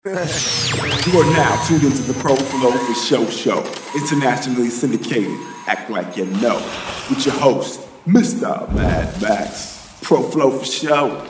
You are now tuned into the Pro Flow for Show, internationally syndicated. Act like you know. With your host, Mr. Mad Max. Pro Flow for Show.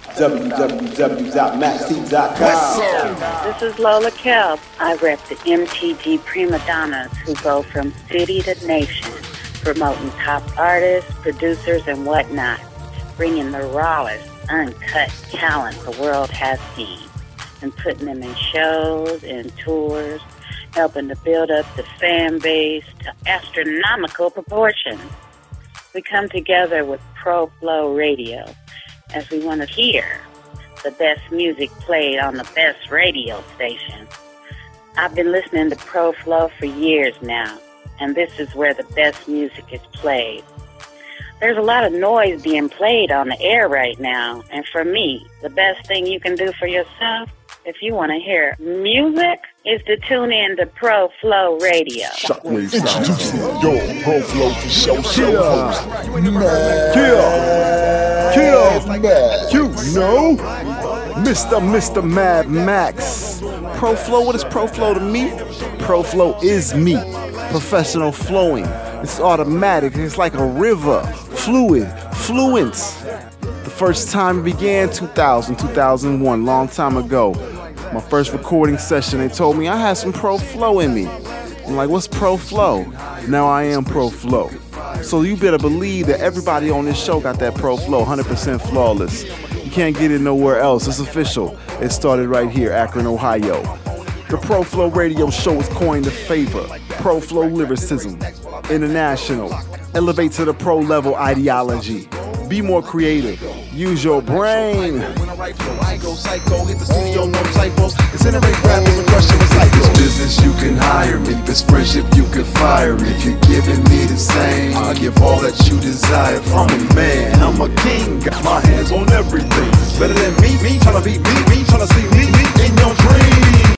www.maxc.com. This is Lola Kelp. I rep the MTG prima donnas who go from city to nation, promoting top artists, producers, and whatnot, bringing the rawest, uncut talent the world has seen, and putting them in shows and tours, helping to build up the fan base to astronomical proportions. We come together with Pro Flow Radio as we want to hear the best music played on the best radio station. I've been listening to Pro Flow for years now, and this is where the best music is played. There's a lot of noise being played on the air right now, and for me, the best thing you can do for yourself, if you want to hear music, is to tune in to Pro Flow Radio. Introducing your Pro Flow for Show host, you know, Mr. Mad Max. Pro Flow, what is Pro Flow to me? Pro Flow is me. Professional flowing. It's automatic. It's like a river. Fluid. Fluence. The first time it began, 2001, long time ago. My first recording session, they told me I had some Pro Flow in me. I'm like, what's Pro Flow? Now I am Pro Flow. So you better believe that everybody on this show got that Pro Flow, 100% flawless. You can't get it nowhere else. It's official. It started right here, Akron, Ohio. The Pro Flow Radio Show was coined to favor Pro Flow lyricism, international, elevate to the pro level ideology. Be more creative. Use your brain. I go psycho, hit the studio, no typos. Incinerate rappers and crush them with psychos. This business, you can hire me. This friendship, you can fire me. If you're giving me the same, I'll give all that you desire from a man. I'm a king, got my hands on everything. Better than me, tryna be me, tryna see